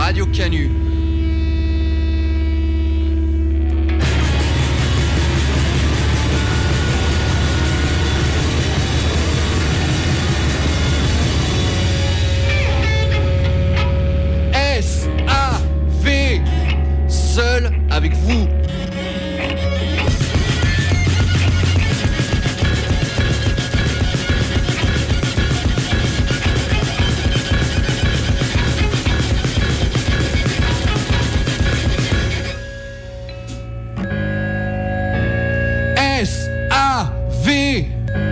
Radio Canu. S.A.V. Seul avec vous. S.A.V.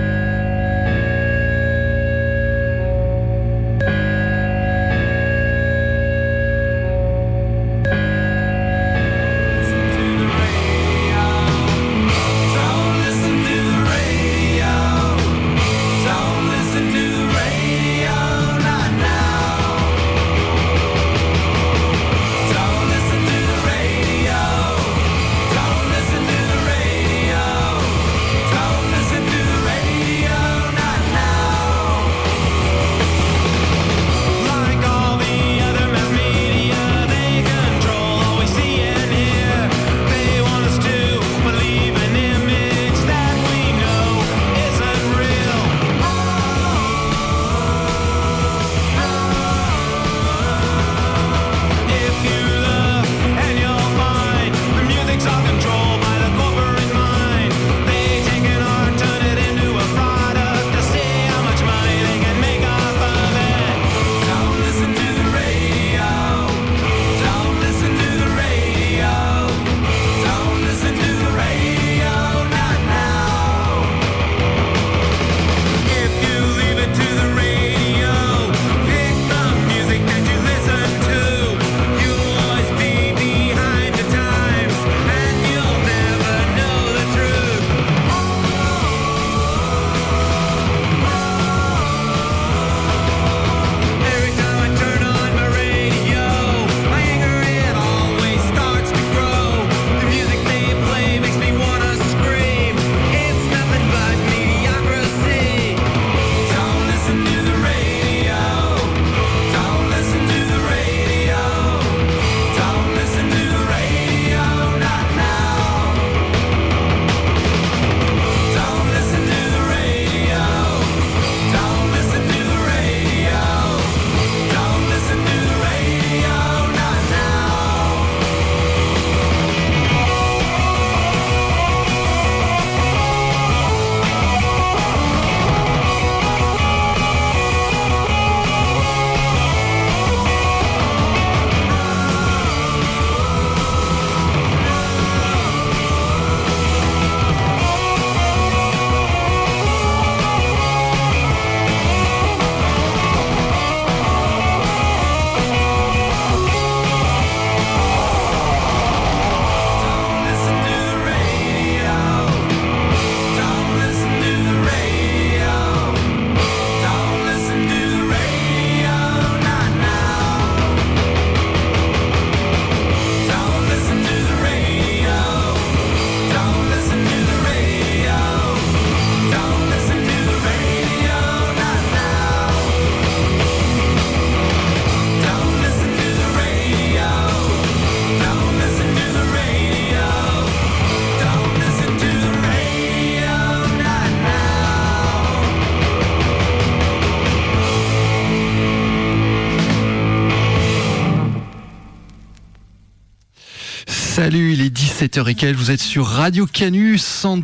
Salut, il est 17h et quelques, vous êtes sur Radio Canu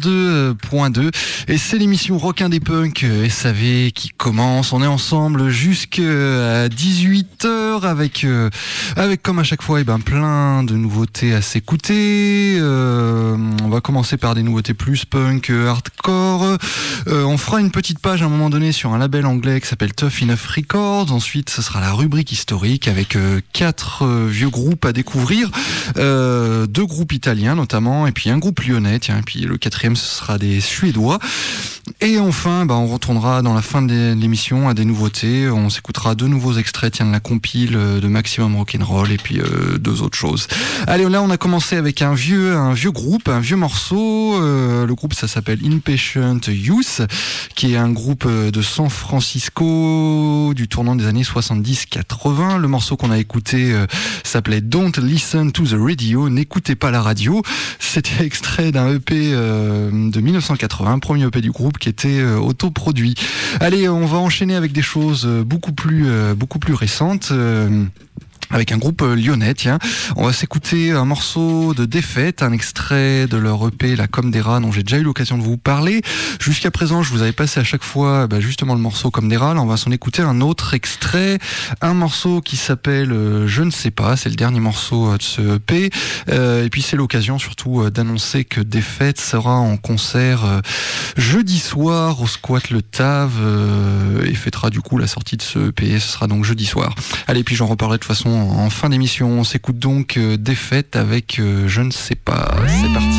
102.2 et c'est l'émission Rockin des Punks SAV qui commence. On est ensemble jusqu'à 18h avec comme à chaque fois plein de nouveautés à s'écouter. On va commencer par des nouveautés plus punk, hardcore. On fera une petite page à un moment donné sur un label anglais qui s'appelle Tough Enough Records. Ensuite, ce sera la rubrique historique avec 4 vieux groupes à découvrir. 2 groupes italiens notamment, et puis un groupe lyonnais, tiens, et puis le 4e ce sera des Suédois. Et enfin, on retournera dans la fin de l'émission à des nouveautés. On s'écoutera 2 nouveaux extraits, tiens, de la compile de Maximum Rock'n'Roll, et puis 2 autres choses. Allez, là on a commencé avec un vieux groupe, un vieux morceau. Le groupe ça s'appelle Impatient Youth, qui est un groupe de San Francisco du tournant des années 70-80. Le morceau qu'on a écouté s'appelait Don't Listen to the Radio, n'écoutez pas la radio. C'était extrait d'un EP de 1980, premier EP du groupe qui était autoproduit. Allez, on va enchaîner avec des choses beaucoup plus récentes. Avec un groupe lyonnais, tiens. On va s'écouter un morceau de Défaite, un extrait de leur EP La Comme des Rats, dont j'ai déjà eu l'occasion de vous parler. Jusqu'à présent, je vous avais passé à chaque fois justement le morceau Comme des Rats. Là, on va s'en écouter un autre extrait, un morceau qui s'appelle Je ne sais pas, c'est le dernier morceau de ce EP. Et puis c'est l'occasion surtout d'annoncer que Défaite sera en concert jeudi soir au Squat Le Tave et fêtera du coup la sortie de ce EP. Ce sera donc jeudi soir. Allez, puis j'en reparlerai de toute façon en fin d'émission. On s'écoute donc Défaite avec Je ne sais pas. C'est parti.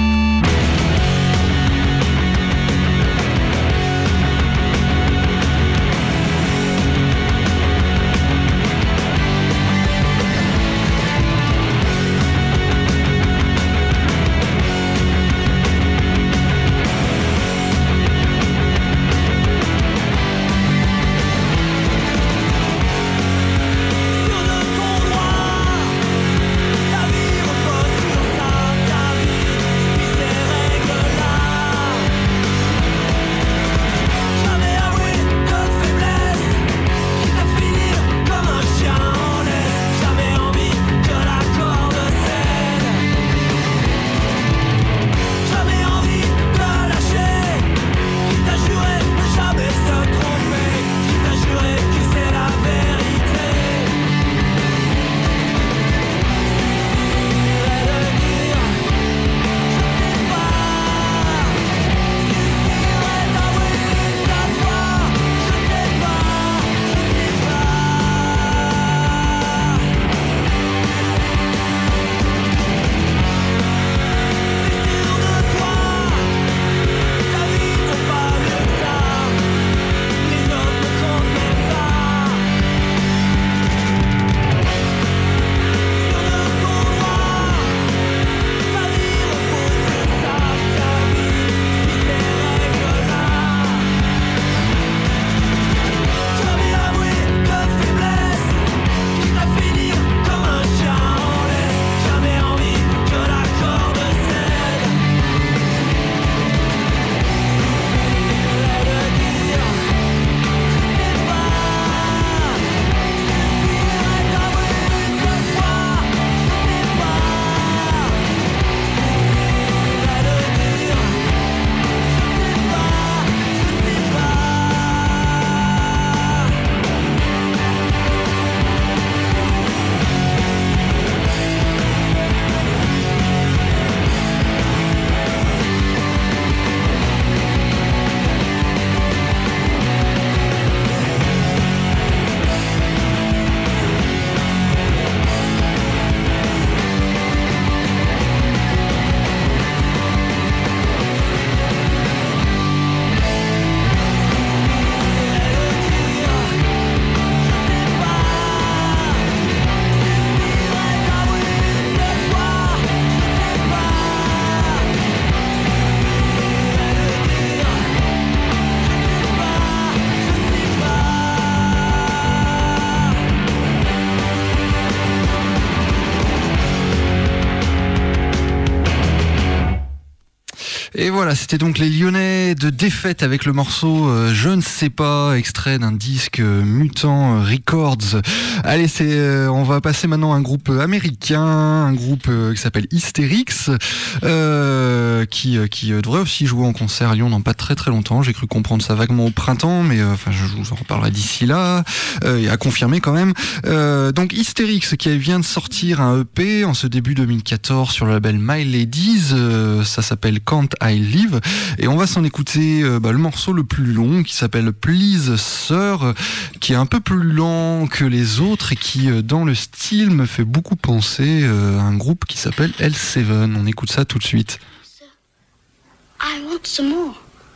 Et voilà, c'était donc les Lyonnais de Défaite avec le morceau Je ne sais pas, extrait d'un disque Mutant Records. Allez, on va passer maintenant à un groupe américain, un groupe qui s'appelle Hystérix, qui devrait aussi jouer en concert à Lyon dans pas très très longtemps. J'ai cru comprendre ça vaguement au printemps, mais je vous en reparlerai d'ici là, et à confirmer quand même. Donc Hystérix qui vient de sortir un EP en ce début 2014 sur le label My Ladies, ça s'appelle Can't I I Live. Et on va s'en écouter le morceau le plus long qui s'appelle Please Sir, qui est un peu plus lent que les autres et qui, dans le style, me fait beaucoup penser à un groupe qui s'appelle L7. On écoute ça tout de suite. I want some more.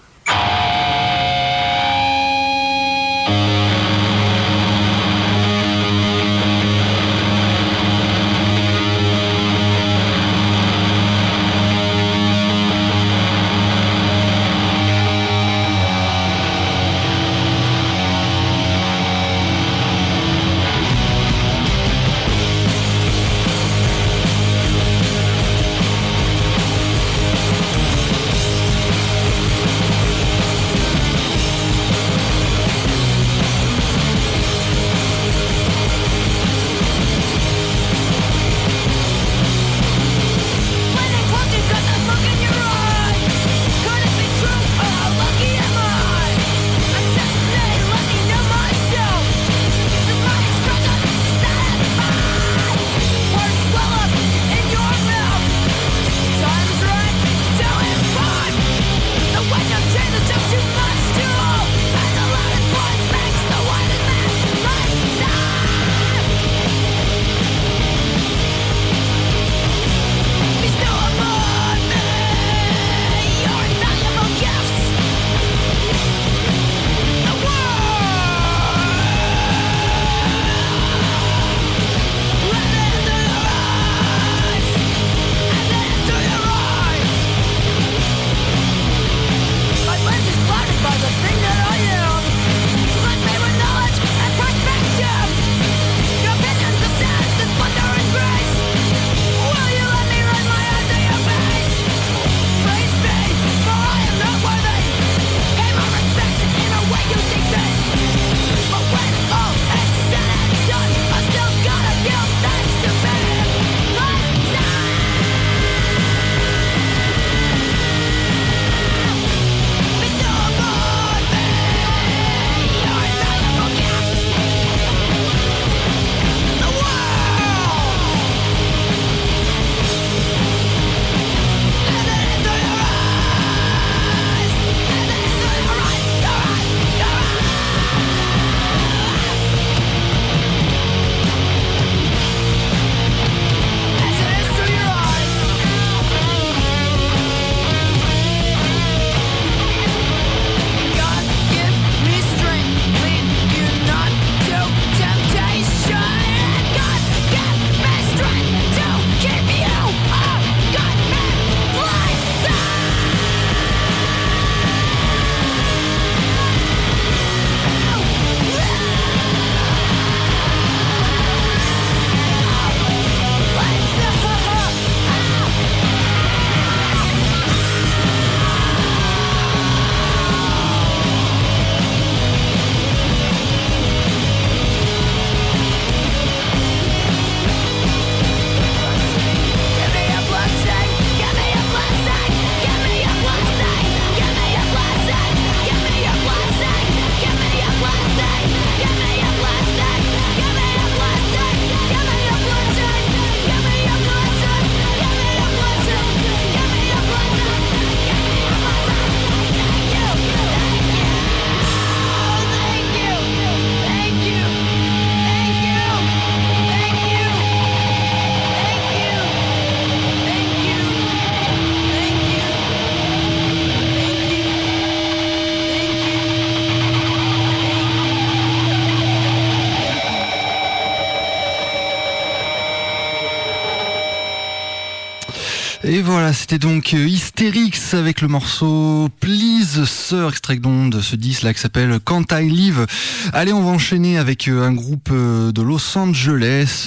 Et voilà, c'était donc Hystérix avec le morceau Please Sir, extrait de ce disque là qui s'appelle Can't I Live. Allez, on va enchaîner avec un groupe de Los Angeles,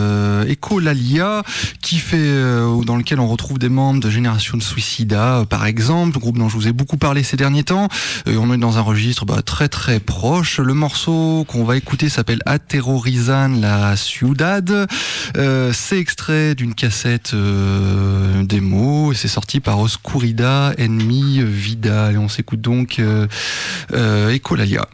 Echolalia, qui fait dans lequel on retrouve des membres de Génération Suicida, par exemple, groupe dont je vous ai beaucoup parlé ces derniers temps. On est dans un registre très très proche. Le morceau qu'on va écouter s'appelle Aterrorizan la Ciudad. C'est extrait d'une cassette démo et c'est sorti par Oscurida en mi vida. Et on s'écoute donc Echolalia.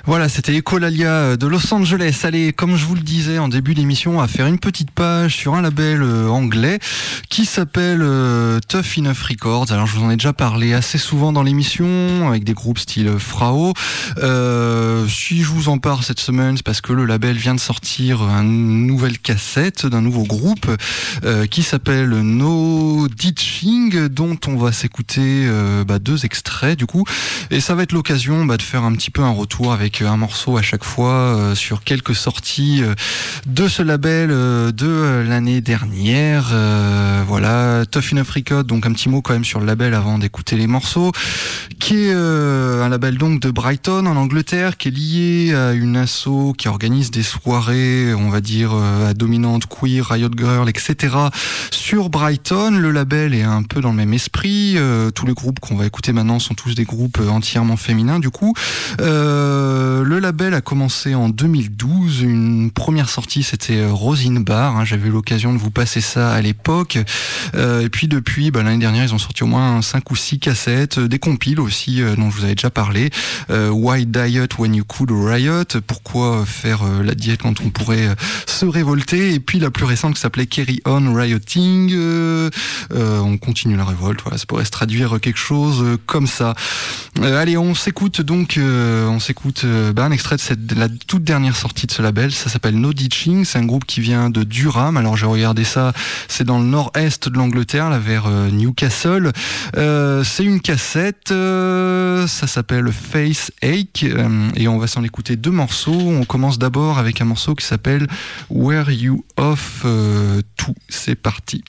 Voilà, c'était Echolalia de Los Angeles. Allez, comme je vous le disais en début d'émission, on va faire une petite page sur un label anglais qui s'appelle Tough Enough Records. Alors, je vous en ai déjà parlé assez souvent dans l'émission, avec des groupes style Frao. Si je vous en parle cette semaine, c'est parce que le label vient de sortir une nouvelle cassette d'un nouveau groupe qui s'appelle No Ditching, dont on va s'écouter 2 extraits du coup. Et ça va être l'occasion de faire un petit peu un retour avec un morceau à chaque fois sur quelques sorties de ce label de l'année dernière. Voilà, Tough Enough Records, donc un petit mot quand même sur le label avant d'écouter les morceaux, qui est un label donc de Brighton en Angleterre, qui est lié à une asso qui organise des soirées, on va dire à dominante queer, Riot Girl, etc. sur Brighton. Le label est un peu dans le même esprit. Tous les groupes qu'on va écouter maintenant sont tous des groupes entièrement féminins du coup. Le label a commencé en 2012. Une première sortie, c'était Rosin Bar. J'avais eu l'occasion de vous passer ça à l'époque. Et puis depuis, l'année dernière, ils ont sorti au moins 5 ou 6 cassettes, des compiles aussi, dont je vous avais déjà parlé. Why Diet When You Could Riot? Pourquoi faire la diète quand on pourrait se révolter? Et puis la plus récente qui s'appelait Carry On Rioting. On continue la révolte. Voilà, ça pourrait se traduire quelque chose comme ça. Allez, on s'écoute donc un extrait de la toute dernière sortie de ce label. Ça s'appelle No Ditching. C'est un groupe qui vient de Durham. Alors j'ai regardé ça, c'est dans le nord-est de l'Angleterre, là vers Newcastle. C'est une cassette, ça s'appelle Face Ache, et on va s'en écouter 2 morceaux. On commence d'abord avec un morceau qui s'appelle Where You Off To. C'est parti.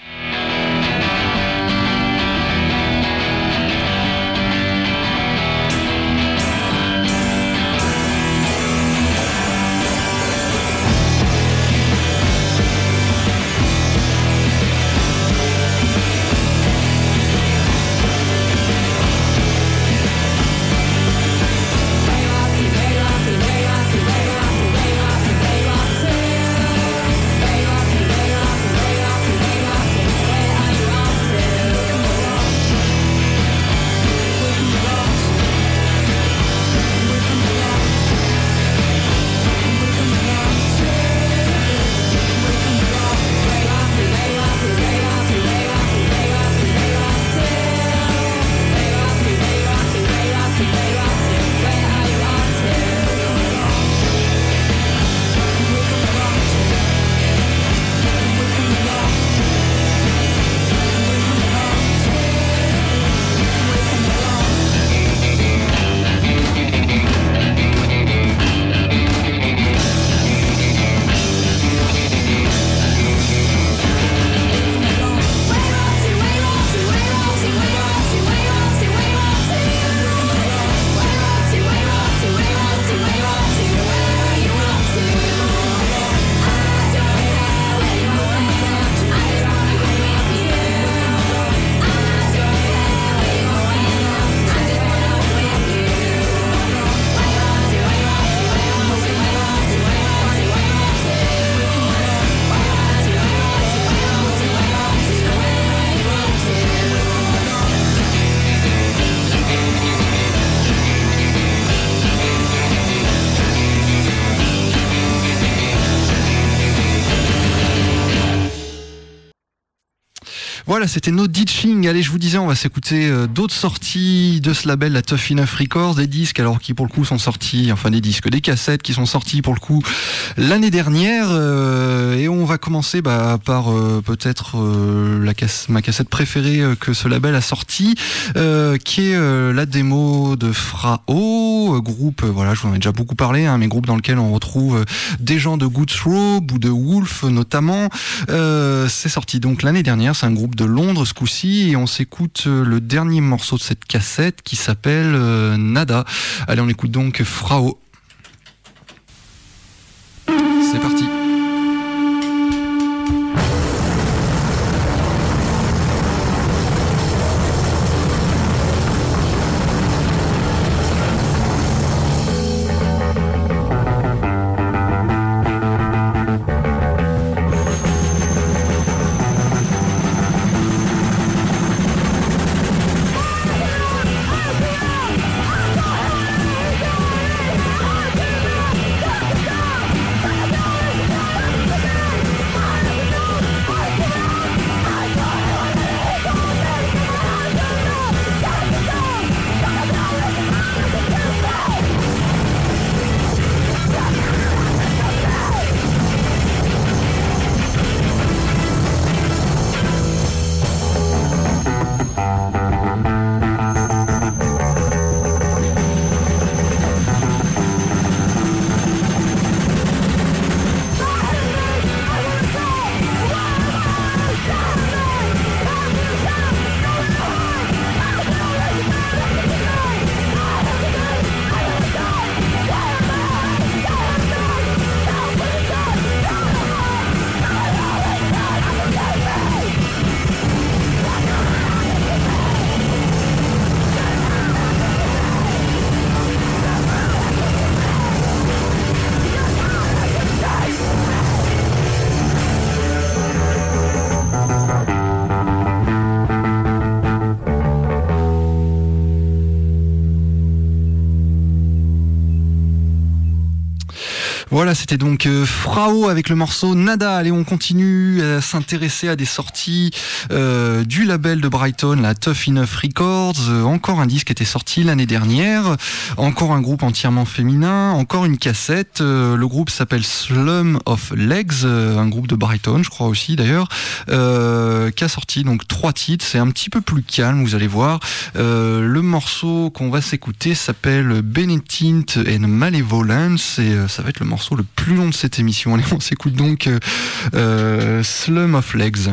Voilà, c'était No Ditching. Allez, je vous disais, on va s'écouter d'autres sorties de ce label, la Tough Enough Records, des disques, alors qui pour le coup sont sortis, enfin des disques, des cassettes qui sont sortis pour le coup l'année dernière. Et on va commencer par peut-être ma cassette préférée que ce label a sorti, qui est la démo de Frao, groupe, voilà, je vous en ai déjà beaucoup parlé, mais groupe dans lequel on retrouve des gens de Good Throb ou de Wolf notamment. C'est sorti donc l'année dernière, c'est un groupe de Londres ce coup-ci, et on s'écoute le dernier morceau de cette cassette qui s'appelle Nada. Allez, on écoute donc Frao. C'est parti. I Voilà, c'était donc Frao avec le morceau Nada. Allez, on continue à s'intéresser à des sorties du label de Brighton, la Tough Enough Records. Encore un disque était sorti l'année dernière. Encore un groupe entièrement féminin. Encore une cassette. Le groupe s'appelle Slum of Legs, un groupe de Brighton, je crois aussi d'ailleurs, qui a sorti donc 3 titres. C'est un petit peu plus calme, vous allez voir. Le morceau qu'on va s'écouter s'appelle Benetint and Malevolence et ça va être le morceau le plus long de cette émission. Allez, on s'écoute donc Slum of Legs.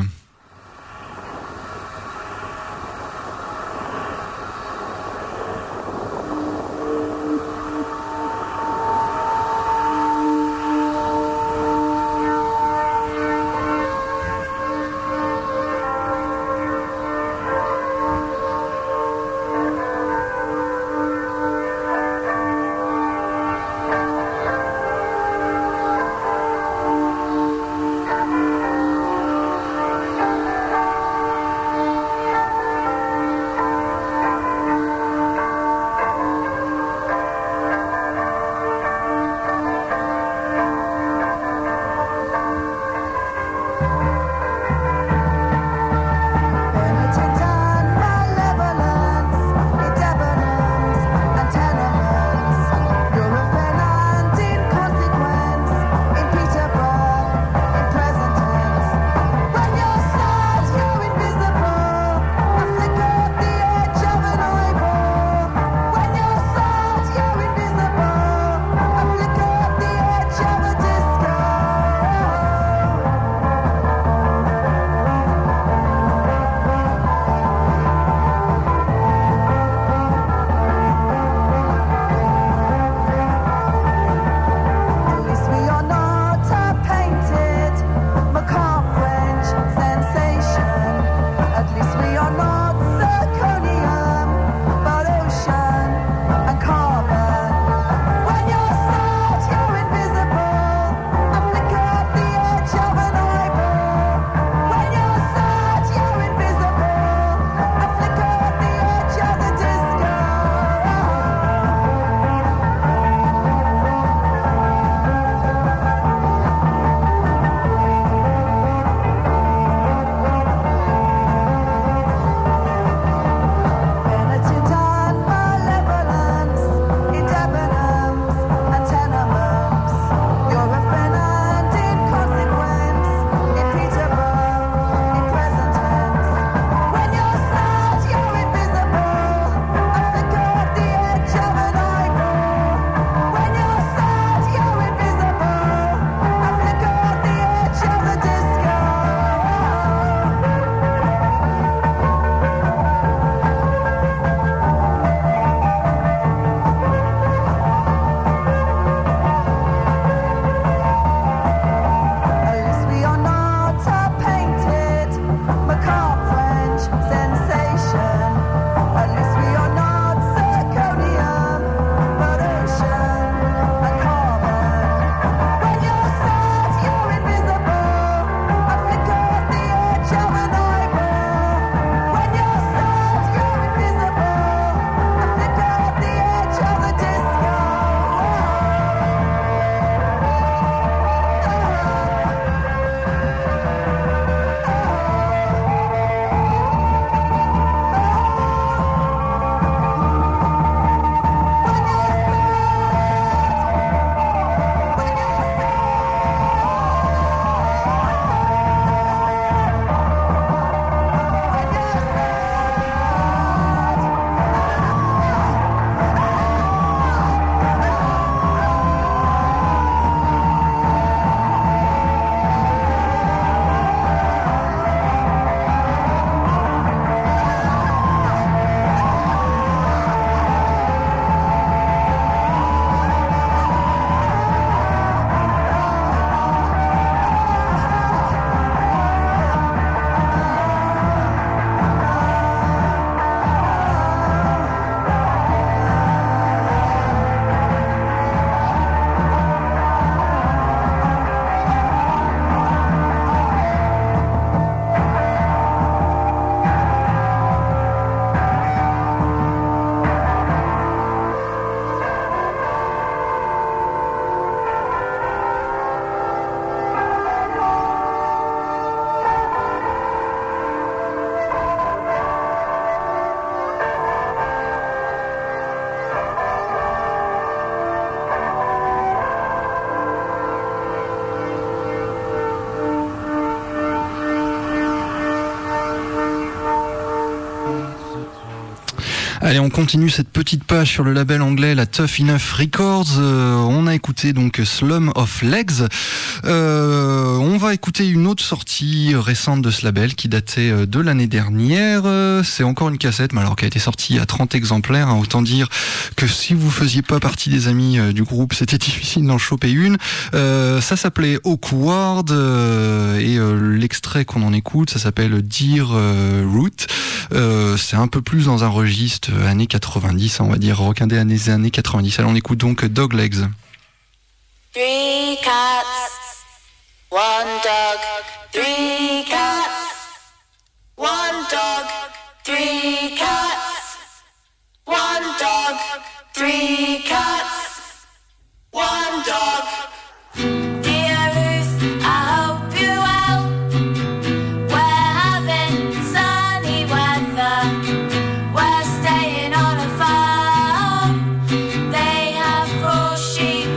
Allez, on continue cette petite page sur le label anglais, la Tough Enough Records. On a écouté donc Slum of Legs. On va écouter une autre sortie récente de ce label qui datait de l'année dernière. C'est encore une cassette, mais alors qui a été sortie à 30 exemplaires. Autant dire que si vous faisiez pas partie des amis du groupe, c'était difficile d'en choper une. Ça s'appelait Awkward et l'extrait qu'on en écoute, ça s'appelle Dear Root. C'est un peu plus dans un registre années 90, on va dire, rock indé années 90. Alors on écoute donc Doglegs. 3 cats, 1 dog, 3 cats, 1 dog, 3 cats, 1 dog, 3 cats, 1 dog. Dear Ruth, I hope you're well. We're having sunny weather. We're staying on a farm. They have 4 sheep.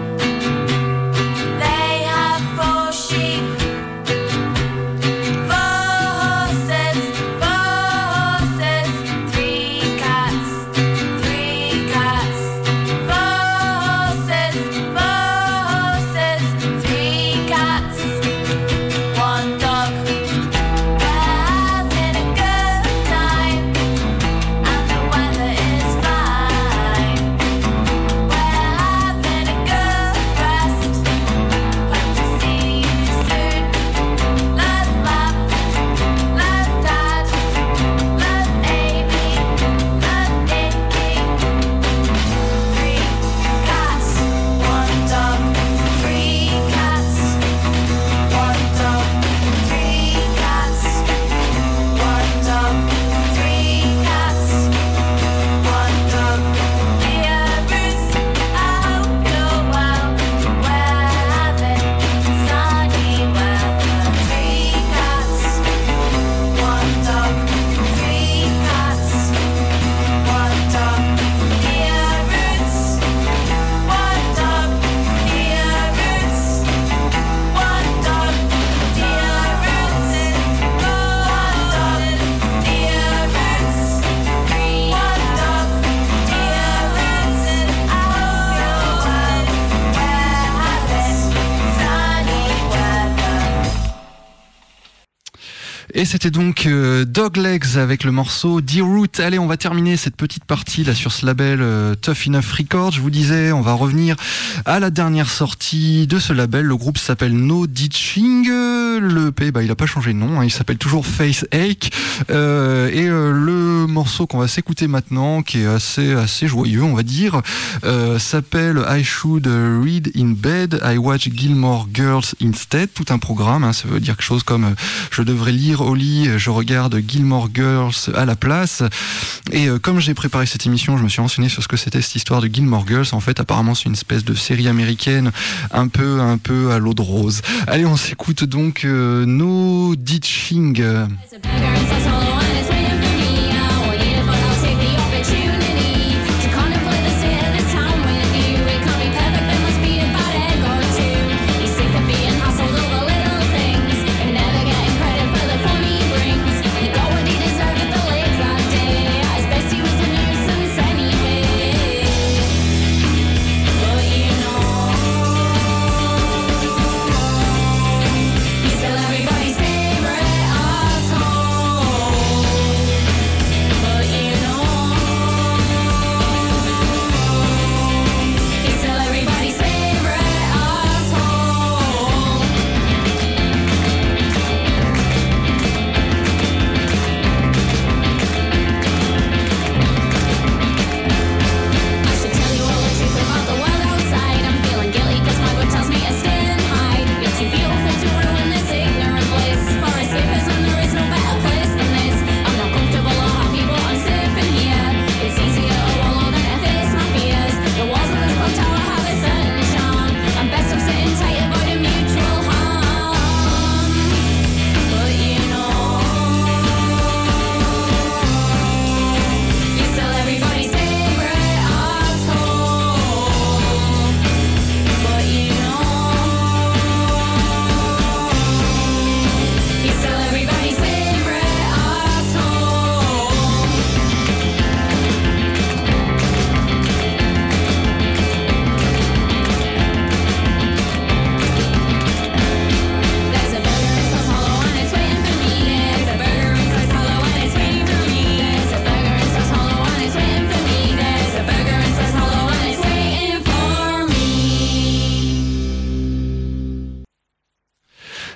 They have 4 sheep. 4 horses, 3 cats, 3 cats. 4 horses, 3 cats. 1 dog. We're having a good time, and the weather is fine. We're having a good rest. Hope to see you soon. Love Mum, love Dad, love Amy, love Nicky. 3 cats, 1 dog, 3 cats. 1 dog, 3 cats. 1 dog, 3 cats. 1 dog. Dear Ruth, I hope you're well. We're having sunny weather. 3 cats. 1 dog, 3 cats. 1 dog. Dear Ruth, 1 dog. Dear Ruth, 1 dog. Dear Ruth, 1 dog. Dear Ruth, 1 dog. Dear Ruth, I hope you're well. We're having sunny weather. Et c'était donc Doglegs avec le morceau Dear Root. Allez, on va terminer cette petite partie là sur ce label Tough Enough Records. Je vous disais, on va revenir à la dernière sortie de ce label. Le groupe s'appelle No Ditching. Le EP, il a pas changé de nom, hein, il s'appelle toujours Face Ache. Le morceau qu'on va s'écouter maintenant, qui est assez joyeux, on va dire, s'appelle I Should Read in Bed, I Watch Gilmore Girls Instead. Tout un programme, hein, ça veut dire quelque chose comme je devrais lire au lit, je regarde Gilmore Girls à la place. Et comme j'ai préparé cette émission, je me suis renseigné sur ce que c'était cette histoire de Gilmore Girls. En fait, apparemment, c'est une espèce de série américaine un peu à l'eau de rose. Allez, on s'écoute donc No Ditching. Everybody's favorite asshole.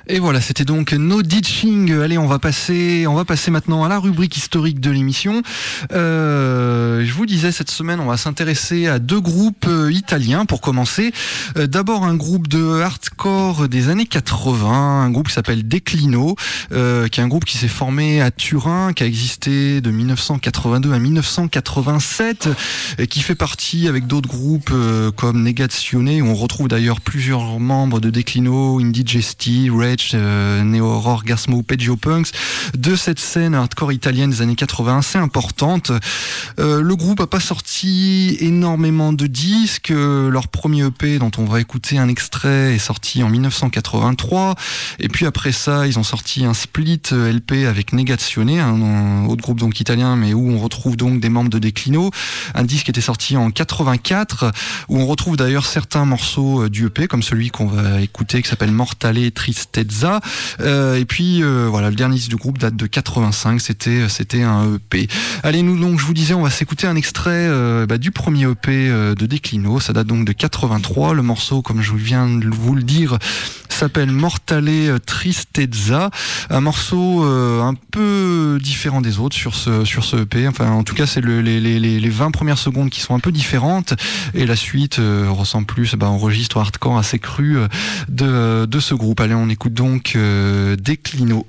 Et voilà, c'était donc No Ditching. Allez, on va passer maintenant à la rubrique historique de l'émission. Je vous disais, cette semaine, on va s'intéresser à deux groupes italiens pour commencer. D'abord, un groupe de hardcore des années 80, un groupe qui s'appelle Declino, qui est un groupe qui s'est formé à Turin, qui a existé de 1982 à 1987, et qui fait partie avec d'autres groupes comme Negazione, où on retrouve d'ailleurs plusieurs membres de Declino, Indigesti, Rage, Neo Horror, Gasmo, Peggio Punks, de cette scène hardcore italienne des années 80 assez importante. Le groupe a pas sorti énormément de disques. Leur premier EP, dont on va écouter un extrait, est sorti en 1983. Et puis après ça, ils ont sorti un split LP avec Negazione, un autre groupe donc italien, mais où on retrouve donc des membres de Declino. Un disque était sorti en 84, où on retrouve d'ailleurs certains morceaux du EP, comme celui qu'on va écouter, qui s'appelle Mortale Tristezza. Et puis voilà, le dernier disque du groupe date de 85, c'était un EP. Allez, nous donc, je vous disais, on va s'écouter un extrait du premier EP de Declino. Ça date donc de 83. Le morceau, comme je viens de vous le dire, s'appelle Mortale Tristezza, un morceau un peu différent des autres sur ce EP. Enfin, en tout cas, c'est les 20 premières secondes qui sont un peu différentes, et la suite ressemble plus au registre hardcore assez cru de ce groupe. Allez, on écoute donc Declino.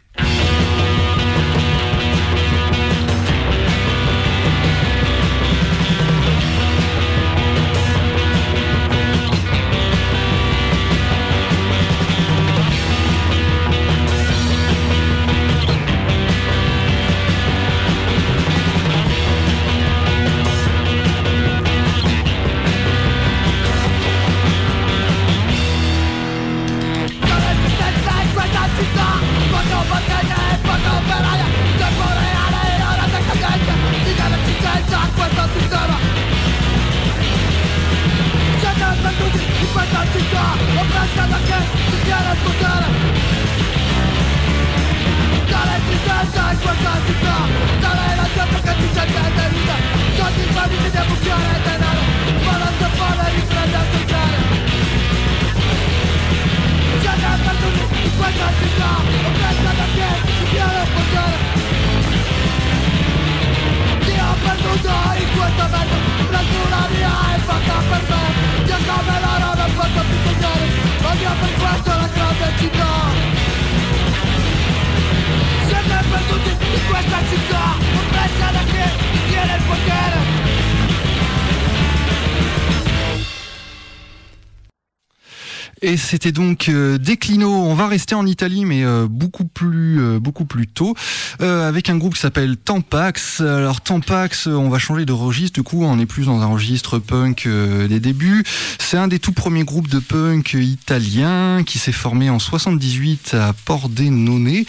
Et c'était donc Declino. On va rester en Italie, mais beaucoup plus tôt, avec un groupe qui s'appelle Tampax. Alors Tampax, on va changer de registre, du coup on est plus dans un registre punk des débuts. C'est un des tout premiers groupes de punk italien qui s'est formé en 78 à Pordenone,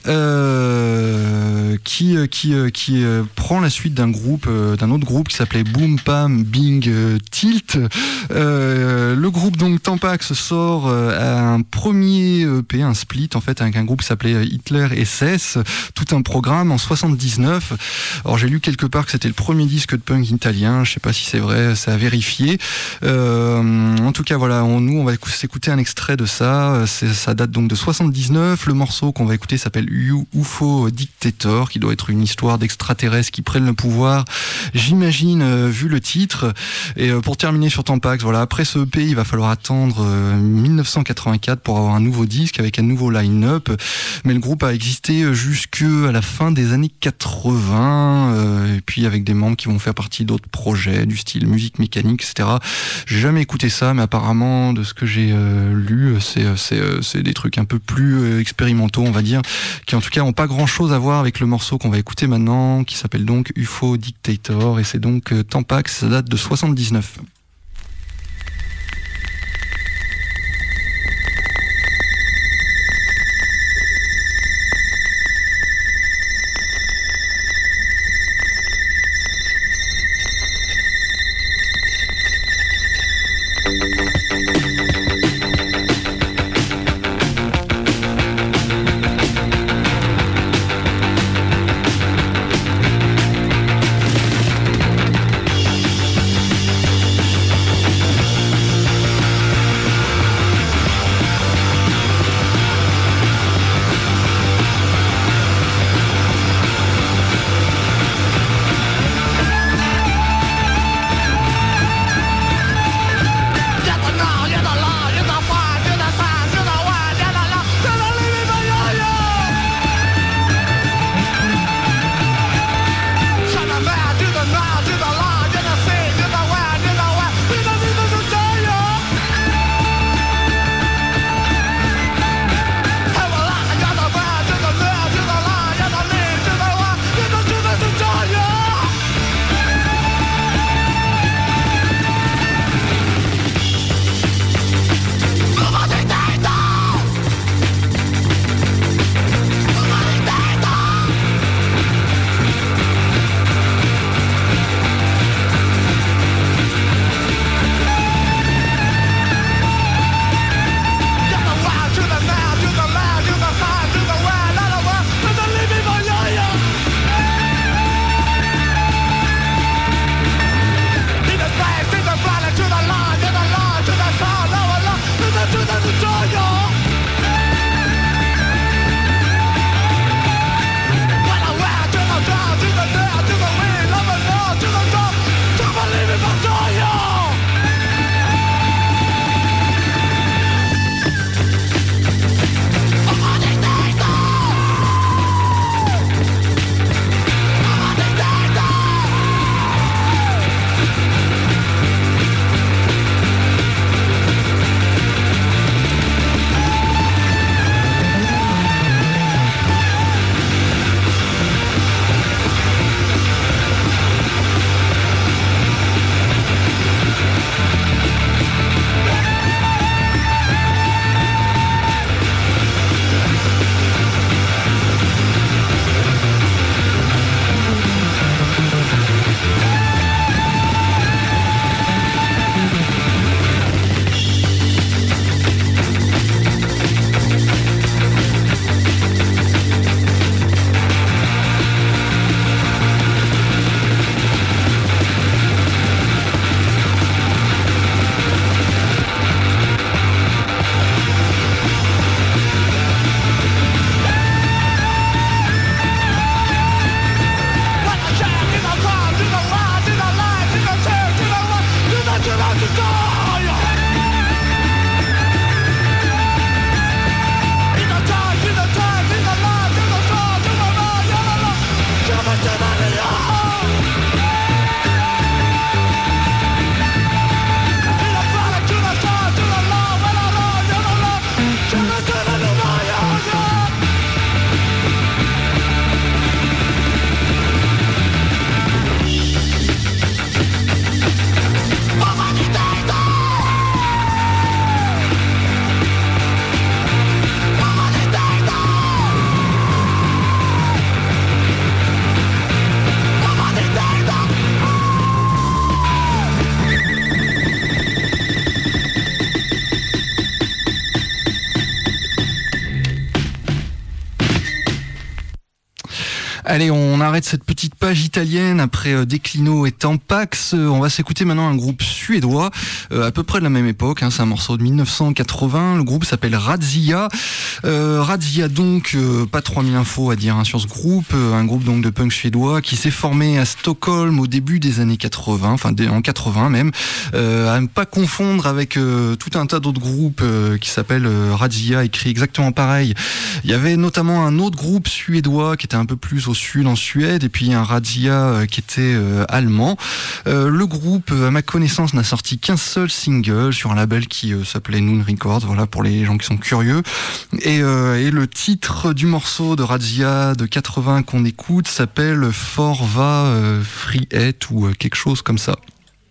qui prend la suite d'un autre groupe qui s'appelait Boom Pam Bing Tilt. Le groupe donc Tampax sort un premier EP, un split en fait, avec un groupe qui s'appelait Hitler SS, tout un programme en 79. Alors j'ai lu quelque part que c'était le premier disque de punk italien, je sais pas si c'est vrai, c'est à vérifier. En tout cas voilà, nous on va s'écouter un extrait de ça. Ça date donc de 79. Le morceau qu'on va écouter s'appelle UFO Dictator, qui doit être une histoire d'extraterrestres qui prennent le pouvoir, j'imagine, vu le titre. Et pour terminer sur Tampax, voilà, après ce EP il va falloir attendre 1984 pour avoir un nouveau disque avec un nouveau line-up, mais le groupe a existé jusque à la fin des années 80, et puis avec des membres qui vont faire partie d'autres projets du style musique mécanique, etc. J'ai jamais écouté ça, mais apparemment de ce que j'ai lu, c'est des trucs un peu plus expérimentaux, on va dire, qui en tout cas n'ont pas grand chose à voir avec le morceau qu'on va écouter maintenant, qui s'appelle donc UFO Dictator, et c'est donc Tampax, ça date de 79. Allez, on arrête cette petite page italienne après Declino et Tampax. On va s'écouter maintenant un groupe suédois, à peu près de la même époque. C'est un morceau de 1980. Le groupe s'appelle Razzia. Razzia donc, pas 3000 infos à dire sur ce groupe. Un groupe donc de punk suédois qui s'est formé à Stockholm au début des années 80, enfin en 80 même. À ne pas confondre avec tout un tas d'autres groupes qui s'appellent Razzia, écrit exactement pareil. Il y avait notamment un autre groupe suédois qui était un peu plus au sud en Suède, et puis un Razzia qui était allemand. Le groupe, à ma connaissance, n'a sorti qu'un seul single sur un label qui s'appelait Noon Records, voilà, pour les gens qui sont curieux. Et le titre du morceau de Razzia de 80 qu'on écoute s'appelle Forva Frihet ou quelque chose comme ça.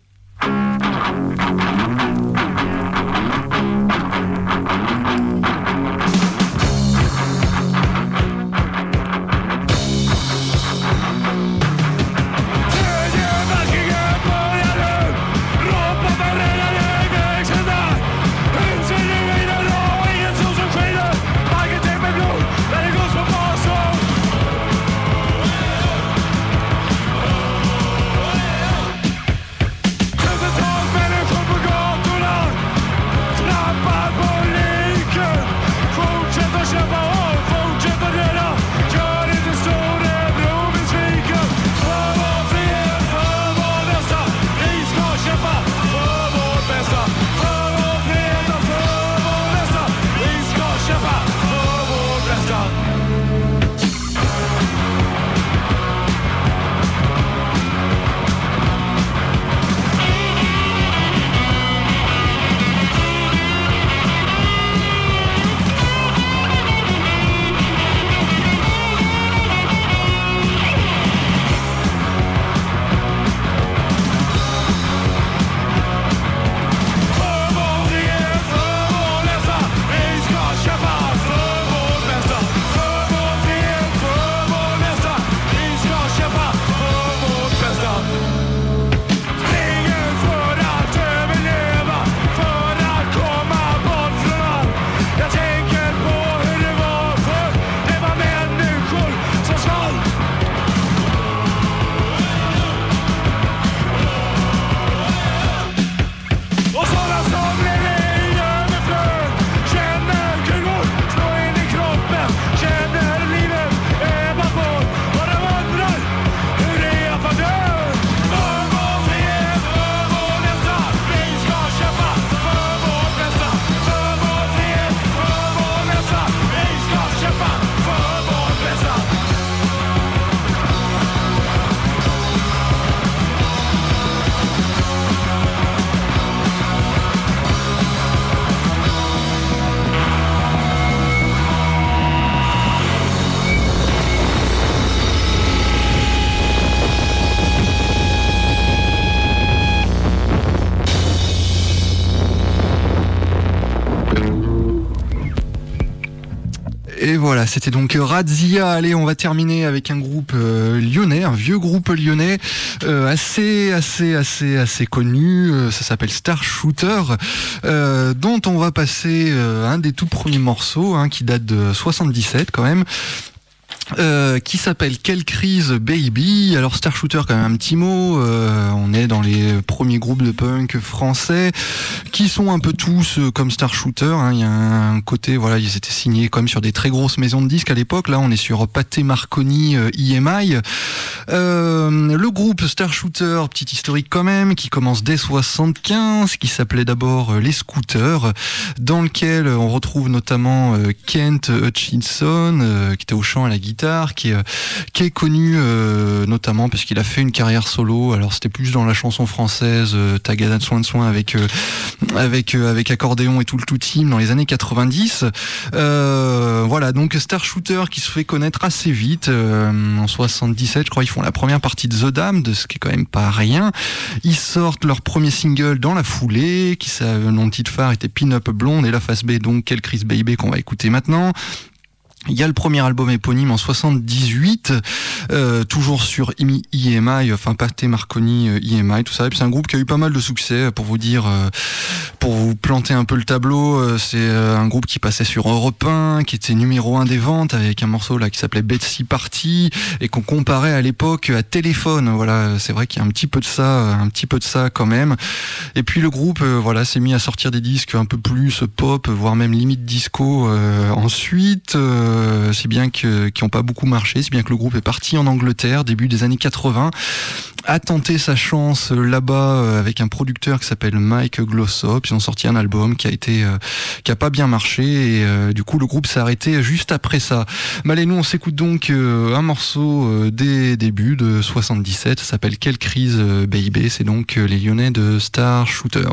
Et voilà, c'était donc Razzia. Allez, on va terminer avec un groupe lyonnais, un vieux groupe lyonnais, assez connu. Ça s'appelle Star Shooter, dont on va passer un des tout premiers morceaux, qui date de 77 quand même. qui s'appelle Quelle crise baby. Alors Star Shooter, quand même un petit mot, on est dans les premiers groupes de punk français qui sont un peu tous comme Star Shooter, hein. Il y a un côté, voilà, ils étaient signés comme sur des très grosses maisons de disques à l'époque. Là on est sur Pathé Marconi, EMI. Le groupe Star Shooter, petit historique quand même, qui commence dès 75, qui s'appelait d'abord Les Scooters, dans lequel on retrouve notamment Kent Hutchinson, qui était au chant et à la guitare, qui est connu notamment parce qu'il a fait une carrière solo. Alors c'était plus dans la chanson française, Tagada de Soin de Soin avec accordéon et tout le tout team dans les années 90. Voilà, donc Star Shooter qui se fait connaître assez vite. En 77, je crois, ils font la première partie de The Damned, ce qui est quand même pas rien. Ils sortent leur premier single dans la foulée, le nom de titre phare était Pin Up Blonde, et la face B, donc Quelle crise baby, qu'on va écouter maintenant. Il y a le premier album éponyme en 78, toujours sur EMI, enfin Pathé Marconi, EMI, tout ça. Et puis c'est un groupe qui a eu pas mal de succès, pour vous dire, pour vous planter un peu le tableau. C'est un groupe qui passait sur Europe 1, qui était numéro 1 des ventes, avec un morceau là qui s'appelait Betsy Party, et qu'on comparait à l'époque à Téléphone. Voilà, c'est vrai qu'il y a un petit peu de ça quand même. Et puis le groupe, voilà, s'est mis à sortir des disques un peu plus pop, voire même limite disco ensuite. Si bien qui n'ont pas beaucoup marché, si bien que le groupe est parti en Angleterre début des années 80, a tenté sa chance là-bas avec un producteur qui s'appelle Mike Glossop. Ils ont sorti un album qui a pas bien marché, et du coup le groupe s'est arrêté juste après ça. Mais allez, nous on s'écoute donc un morceau des débuts de 77, ça s'appelle Quelle crise baby, c'est donc les Lyonnais de Star Shooter.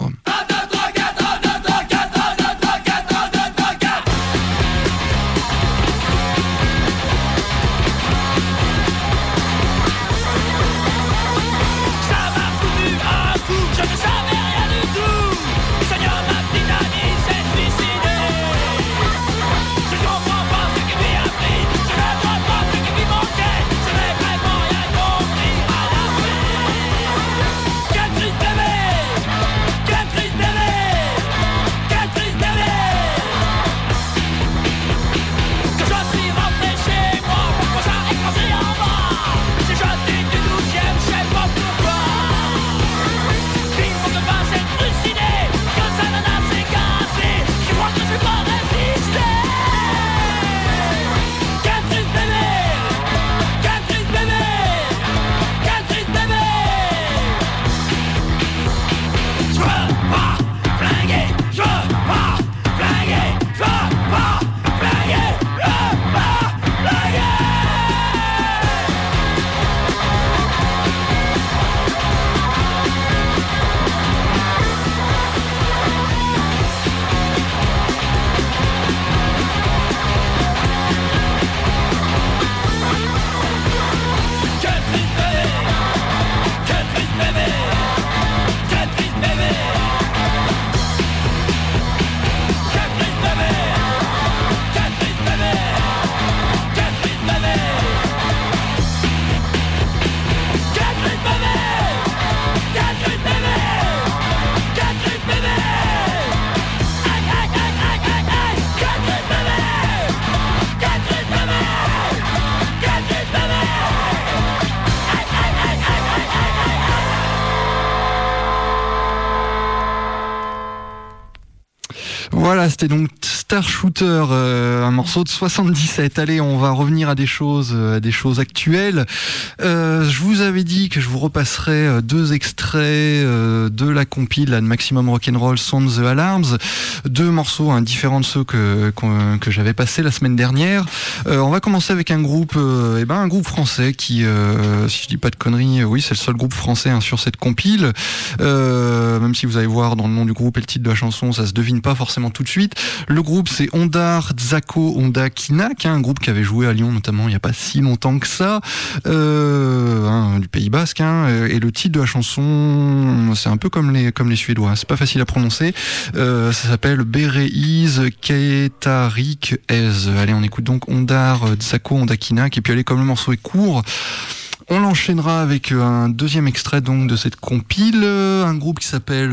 Voilà, c'était donc Star Shooter, un morceau de 77. Allez, on va revenir à des choses actuelles. Je vous avais dit que je vous repasserais deux extraits de la compile de Maximum Rock'n'Roll Sound the Alarms, deux morceaux différents de ceux que j'avais passés la semaine dernière. On va commencer avec un groupe français qui, si je dis pas de conneries, oui, c'est le seul groupe français sur cette compile. Même si vous allez voir dans le nom du groupe et le titre de la chanson, ça se devine pas forcément tout de suite. Le groupe, c'est Ondar Dzako Ondakinak, un groupe qui avait joué à Lyon notamment il n'y a pas si longtemps que ça, du Pays Basque, et le titre de la chanson, c'est un peu comme les Suédois, c'est pas facile à prononcer, ça s'appelle Bereiz Ketarik Ez. Allez, on écoute donc Ondar Dzako Ondakinak, et puis allez, comme le morceau est court, On l'enchaînera avec un deuxième extrait donc de cette compile, un groupe qui s'appelle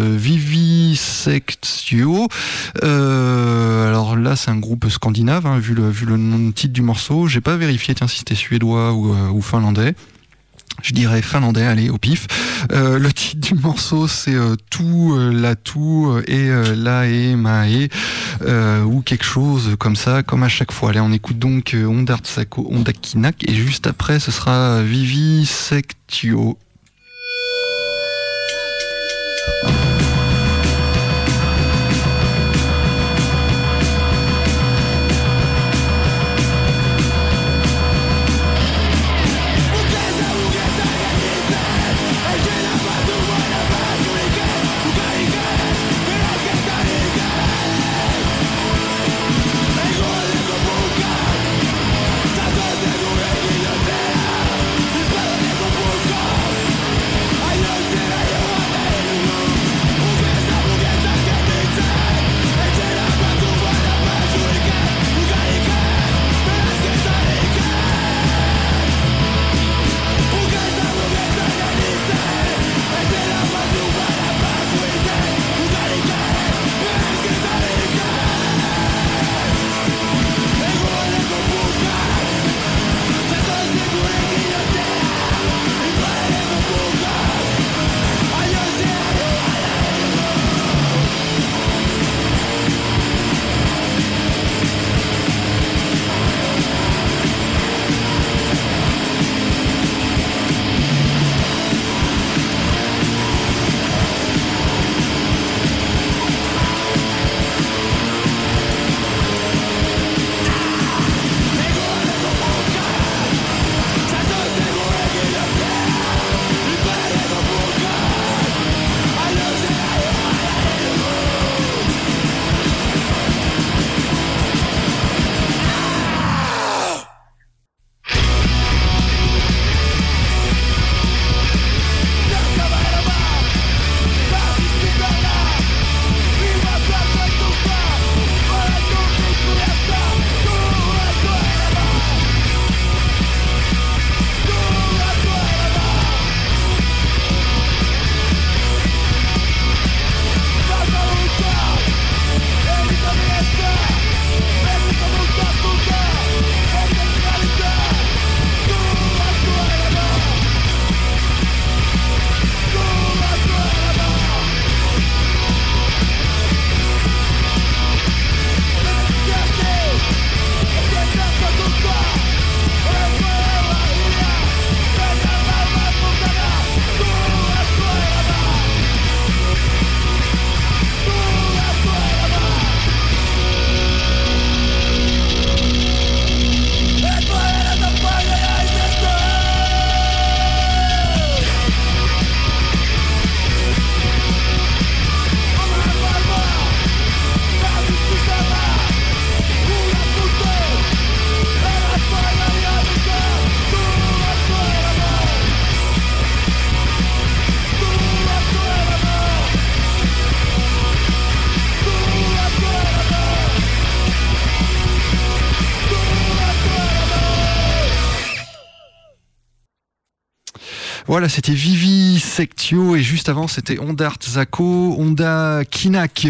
Vivisectio. Alors là, c'est un groupe scandinave, hein, vu le nom, titre du morceau. J'ai pas vérifié si c'était suédois ou finlandais. Je dirais finlandais, allez, au pif. Le titre du morceau, c'est tout, la tout et la et ma et ou quelque chose comme ça, comme à chaque fois. Allez, on écoute donc Ondartsako, Ondakinak et juste après, ce sera Vivisectio. Voilà, c'était Vivisectio et juste avant c'était Ondartsako, Ondakinak.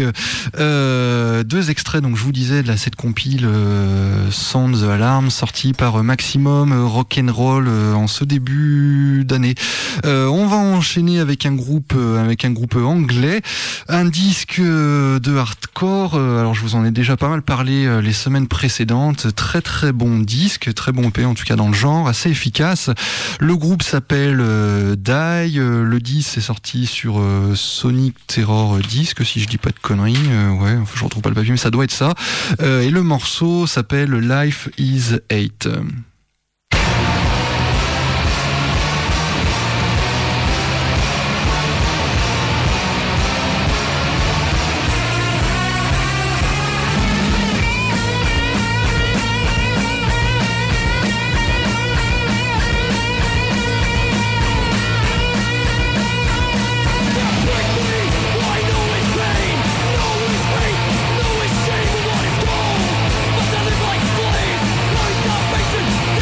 Deux extraits, donc je vous disais de cette compile Sound the Alarm, sortie par Maximum Rock'n'Roll en ce début d'année. On va enchaîner avec un groupe anglais, un disque de hardcore. Alors je vous en ai déjà pas mal parlé les semaines précédentes. Très très bon disque, très bon EP en tout cas dans le genre, assez efficace. Le groupe s'appelle Die. Le disque est sorti sur Sonic Terror Disc, si je dis pas de conneries. Ouais, enfin, je retrouve pas le papier, mais ça doit être ça. Et le morceau s'appelle Life is Hate. Salvation,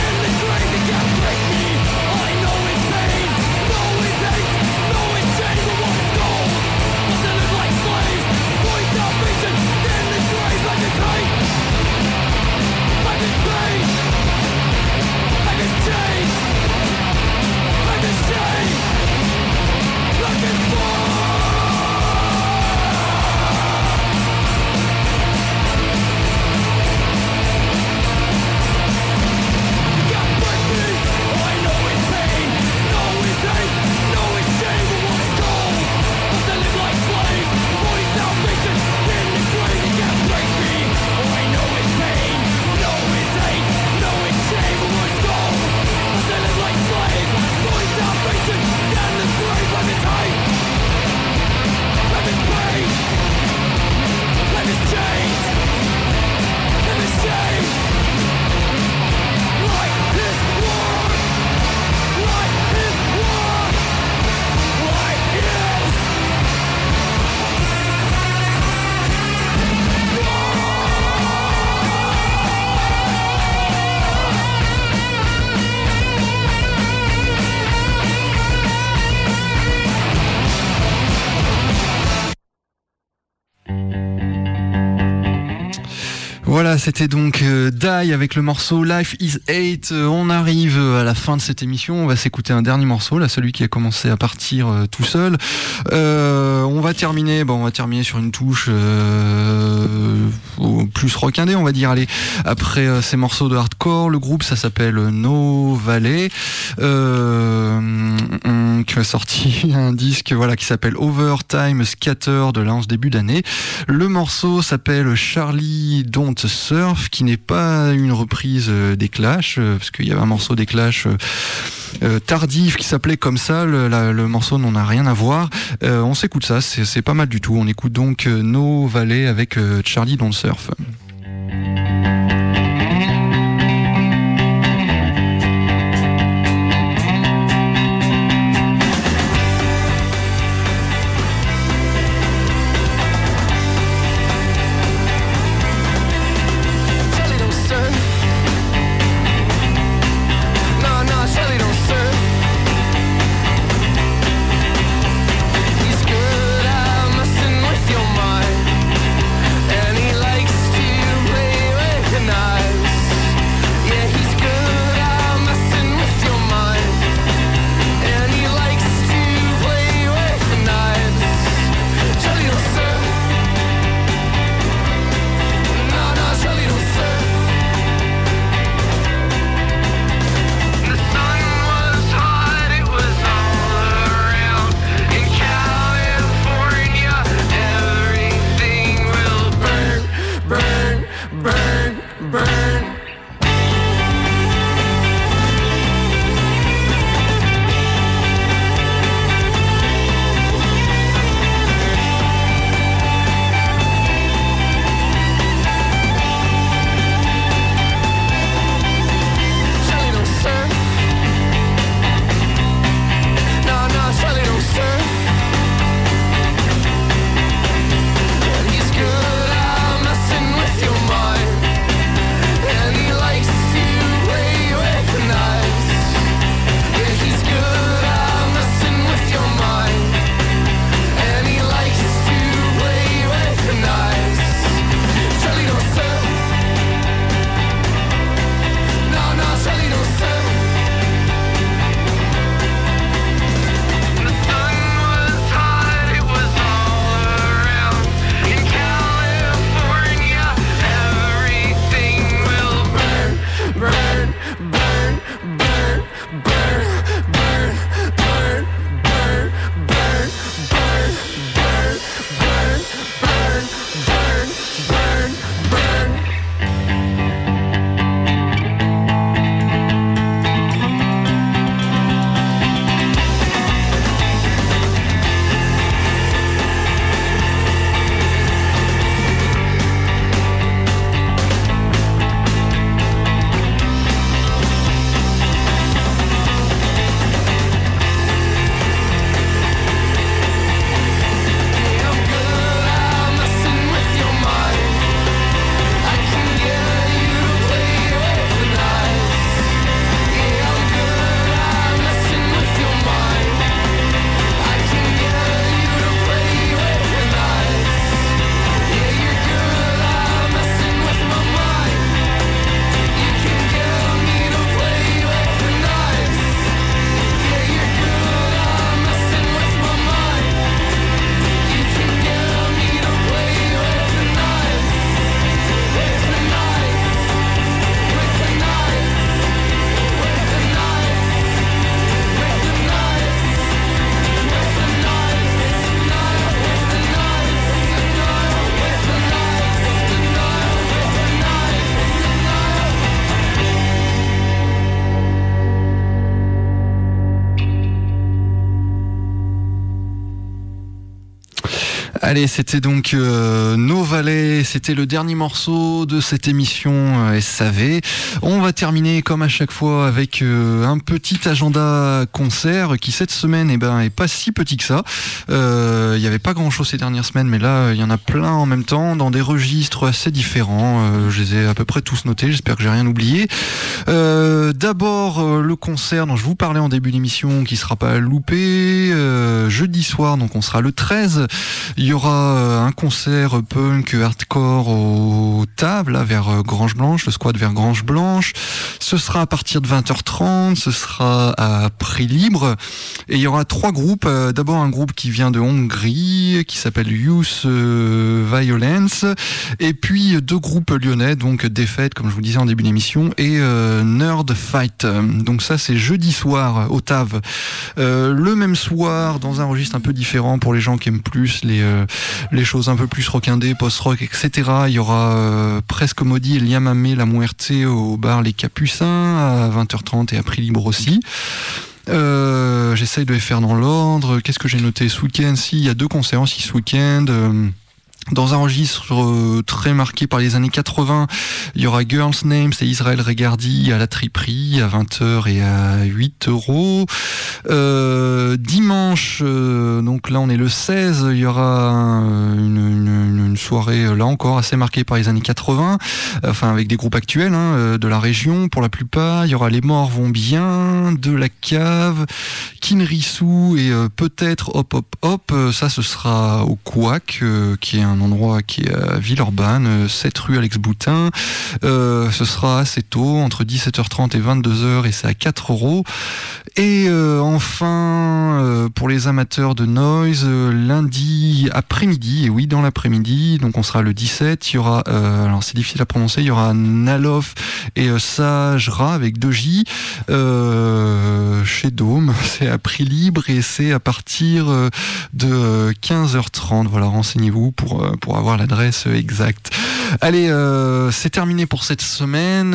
Voilà, c'était donc Die avec le morceau Life is Hate. On arrive à la fin de cette émission. On va s'écouter un dernier morceau, là, celui qui a commencé à partir tout seul. On va terminer sur une touche plus rock indé, on va dire. Allez, après ces morceaux de hardcore, le groupe, ça s'appelle No Valley, qui a sorti un disque, voilà, qui s'appelle Overtime Scatter de là en ce début d'année. Le morceau s'appelle Charlie Don't Surf, qui n'est pas une reprise des Clash, parce qu'il y avait un morceau des Clash tardif qui s'appelait comme ça. Le morceau n'en a rien à voir. On s'écoute ça, c'est pas mal du tout. On écoute donc No Valley avec Charlie Don't Surf. Allez, c'était donc No Valley, c'était le dernier morceau de cette émission SAV. On va terminer comme à chaque fois avec un petit agenda concert qui cette semaine est pas si petit que ça. Il n'y avait pas grand chose ces dernières semaines, mais là il y en a plein en même temps dans des registres assez différents. Je les ai à peu près tous notés, j'espère que j'ai rien oublié. D'abord le concert dont je vous parlais en début d'émission qui sera pas loupé jeudi soir, donc on sera le 13. Il y aura aura un concert punk hardcore au TAV, là, vers Grange Blanche, le squat vers Grange Blanche. Ce sera à partir de 20h30, ce sera à prix libre. Et il y aura 3 groupes. D'abord un groupe qui vient de Hongrie, qui s'appelle Youth Violence. Et puis 2 groupes lyonnais, donc Défaite, comme je vous disais en début d'émission, et Nerd Fight. Donc ça, c'est jeudi soir au TAV. Le même soir, dans un registre un peu différent pour les gens qui aiment plus les choses un peu plus rock indé, post-rock, etc. Il y aura Presque Maudit et Liam Amé, La Muerte au bar Les Capucins à 20h30 et à prix libre aussi. J'essaye de les faire dans l'ordre. Qu'est-ce que j'ai noté ce week-end? Si, il y a 2 concerts aussi ce week-end. Dans un registre très marqué par les années 80, il y aura Girls Names et Israël Regardi à la Triperie à 20h et à 8€. Dimanche, donc là on est le 16, il y aura une soirée là encore assez marquée par les années 80, enfin avec des groupes actuels de la région pour la plupart. Il y aura Les Morts Vont Bien, De la Cave, Kinrisu et peut-être Hop Hop Hop. Ça ce sera au Couac, qui est un endroit qui est à Villeurbanne, 7 rue Alex Boutin. Ce sera assez tôt, entre 17h30 et 22h, et c'est à 4€. Et enfin, pour les amateurs de noise, lundi après-midi, et oui, dans l'après-midi, donc on sera le 17, il y aura, alors c'est difficile à prononcer, il y aura Nalof et Sajra avec 2J, chez Dôme. C'est à prix libre et c'est à partir de 15h30. Voilà, renseignez-vous pour avoir l'adresse exacte. Allez, c'est terminé pour cette semaine.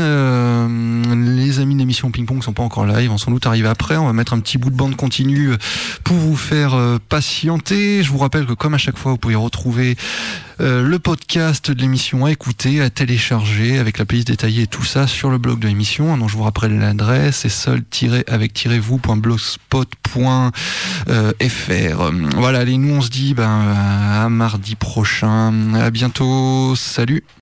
Les amis de l'émission Ping Pong sont pas encore live, vont sans doute arriver après. On va mettre un petit bout de bande continue pour vous faire patienter. Je vous rappelle que comme à chaque fois, vous pouvez retrouver le podcast de l'émission à écouter, à télécharger avec la playlist détaillée et tout ça sur le blog de l'émission. Donc je vous rappelle l'adresse, c'est seul-avec-vous.blogspot.fr. Voilà, allez, nous on se dit à mardi prochain. À bientôt. Salut.